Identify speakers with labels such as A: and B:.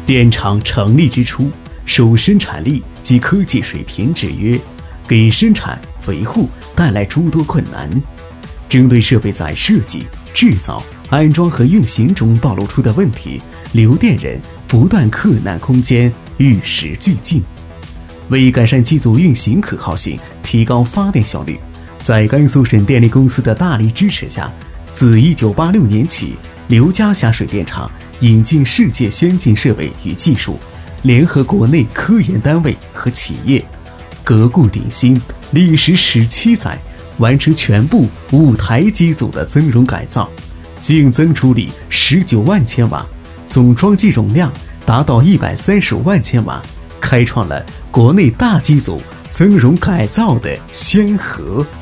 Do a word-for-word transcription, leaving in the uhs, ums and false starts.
A: 电厂成立之初，受生产力及科技水平制约，给生产维护带来诸多困难。针对设备在设计、制造、安装和运行中暴露出的问题，刘电人不断克难攻坚，与时俱进。为改善机组运行可靠性，提高发电效率，在甘肃省电力公司的大力支持下，自一九八六年起，刘家峡水电厂引进世界先进设备与技术，联合国内科研单位和企业，革故鼎新，历时十七载，完成全部五台机组的增容改造，净增出力十九万千瓦，总装机容量达到一百三十五万千瓦，开创了国内大机组增容改造的先河。